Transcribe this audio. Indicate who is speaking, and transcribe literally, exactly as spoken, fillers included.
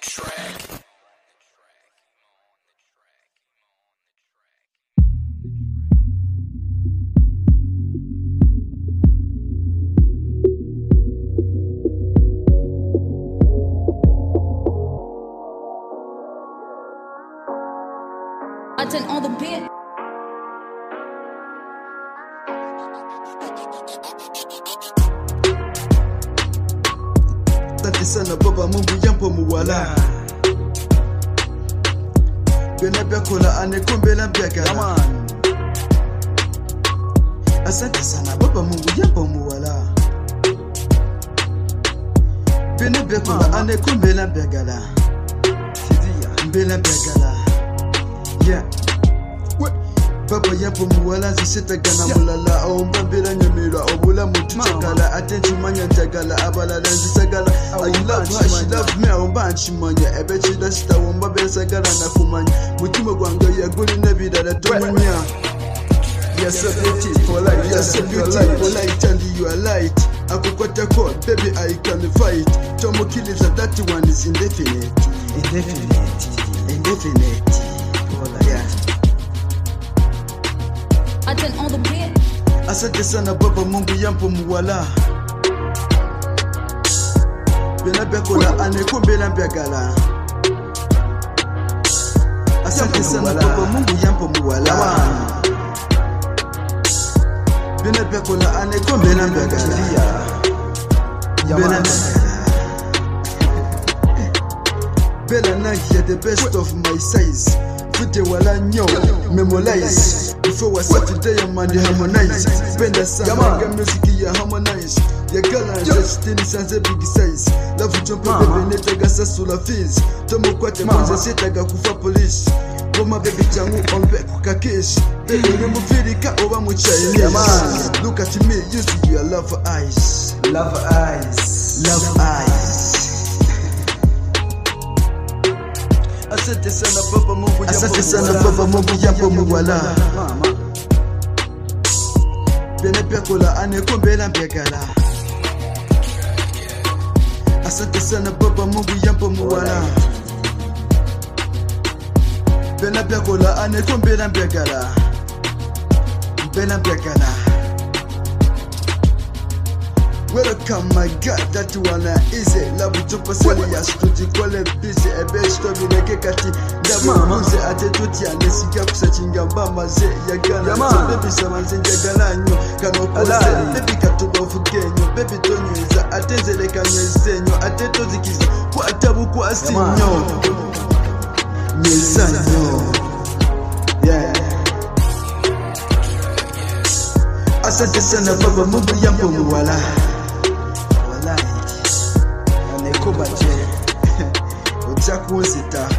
Speaker 1: track.
Speaker 2: I turn on the beat.
Speaker 3: Asante sana baba Mungu jampo muwala Bena byakola anekumbela byagala Asante sana baba Mungu jampo muwala Bena byakola anekumbela byagala Mbela byagala Yeah Papa yapo muwala zishetagana mulala Omba mbira nyamira obula mutu chakala Attention manya chagala abala lenzi sagala I love her, she love me omba nchimanya Ebe chida sita omba bela sagala na kumanya Mutima gwanga ya guli nebida na tumanya You're so beautiful light, you're so beautiful light and you are light Akukwata call, baby I can fight Tomo kills and that one is indefinite Indefinite, indefinite Yeah
Speaker 2: I turn on the beat.
Speaker 3: Asante sana baba Mungu yampo muwala Bena byakola anekumbela byagala Asante sana baba Mungu yampo muwala Bena byakola anekumbela byagala Bena Bella na you're the best of my size Fute wala nyo, memorize Before was Saturday and Monday harmonize Benda sana, ga music ya harmonize Ya gala just tini sanze big size Love jump baby neta ga sasula fees Tomo kwate mwanze seta ga kufa police Goma baby changu ombe kuka kiss Baby nemu firika oba mu Chinese Look at me, you see your love eyes
Speaker 4: Love eyes
Speaker 3: Love eyes Asante sana baba Mungu jampo Asante sana baba Mungu jampo muwala Bena byakola anekumbela byagala Asante sana baba Mungu jampo muwala Bena byakola anekumbela byagala Bena byagala Welcome my God, that one easy. Love to pasali ya studio kole busy. Ebe story neke kati ndabu muze ate tuti ane siga kusachinga mbama ze ya gana. So baby samanze njagala nyo kano kose. Baby katuba ufugenyo. Baby tonyeza atenzele kanyezenyo. Ate tozikiza kwa tabu kwa sinyo. Nyesanyo. Yeah. Asante sana baba Mungu yampo muwala Anekubaje Ucha kuosita